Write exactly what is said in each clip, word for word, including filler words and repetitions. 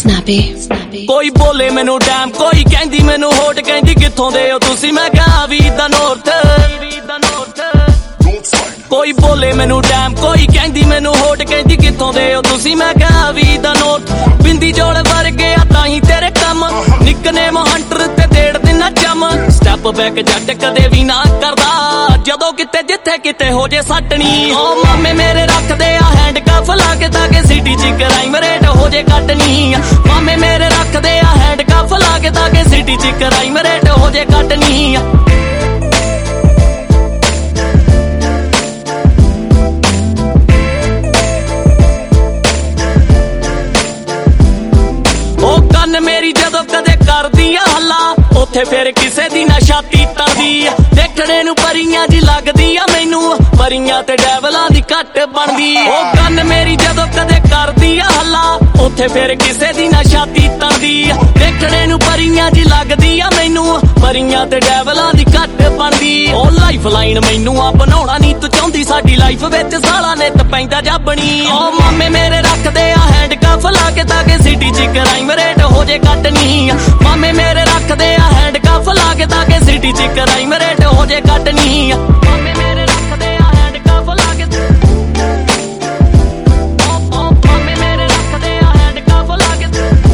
Snappy, snappy. कोई बोले मैनू डैम, कोई कहंदी मैनू होट, कहंदी कित्थों दे हो तुसी, मैं कहा वी द नॉर्थ। कोई बोले मैनू डैम, कोई कहंदी मैनू होट, कहंदी कित्थों दे हो तुसी, मैं कहा वी द नॉर्थ। बिंदी जोड़ वर्गे ताही तेरे कम, निकनेम हंटर ते देड़ दिना चम। स्टैप बैक जट कदे भी ना करदा, जदों किते जिथे किते हो जे सटनी। ओ मामे मेरे रख दे आ हैंड कफ ला के, ताके सिटी च क्राइम रेट हो जे कटनी। मामे मेरे रख दे आ हैंड कफ ला के, ताके सिटी च क्राइम रेट हो जे कटनी। मेरी जदों कदे करदी आ हल्ला, उथे फिर किसे दी ना छाती तरदी। देखने नू परियां जी लगदी आ मैनू, परियां ते डेवलां दी घट बनदी। ओ गन मेरी जदों कदे करदी आ हल्ला, उथे फिर किसे दी ना छाती तरदी। देखने नू परियां जी लगदी आ मैनू, परियां ते डेवलां दी घट बनदी। ओ लाइफ लाइन मैनू आ बनाउणा नी तू चाहुंदी, साडी लाइफ विच साला नित पैंदा जाबणी। ओ मामे मेरे रख दे आ हैंड कफ ला के, ताके सिटी च क्राइम रेट हो जे कटनी। मामे मेरे रख दे आ हैंड कफ ला के, ताके सिटी च क्राइम रेट हो जे कटनी। मामे मेरे रख दे आ हैंड कफ ला के, मामे मेरे रख दे आ हैंड कफ ला के।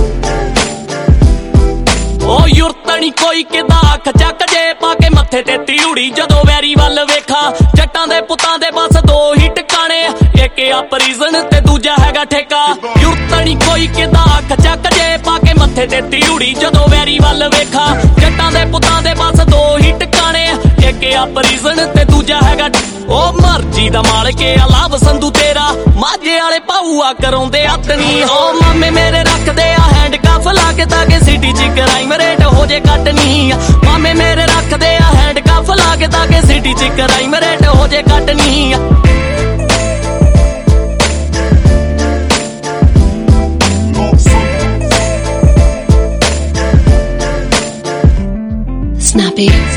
ओ युरतनी कोई किदा अख चक जे, पाके मत्थे ते तिउड़ी जदों वैरी वल वेखा। जट्टां दे पुत्तां दे बस दो ही टकाने, एक आ प्रिजन ते दूजा हैगा ठेका। युरतनी कोई किदा अख चक जे, पाके मत्थे ते तिउड़ी जदों वैरी वल वेखा। जट्टां दे पुत्तां दे बस दो ही टकाने, एक आ प्रिजन ते दूजा हैगा। ओ मर्जी दा मालक अलाव संधू तेरा, माझे वाले भाऊआ कराउंदे अतनी। ओ मामे मेरे रख दे आ हैंड कफ ला के, ताके सिटी च क्राइम रेट हो जे कटनी। मामे मेरे रख दे आ हैंड कफ ला के, ताके सिटी च क्राइम रेट हो जे कटनी। Snappy.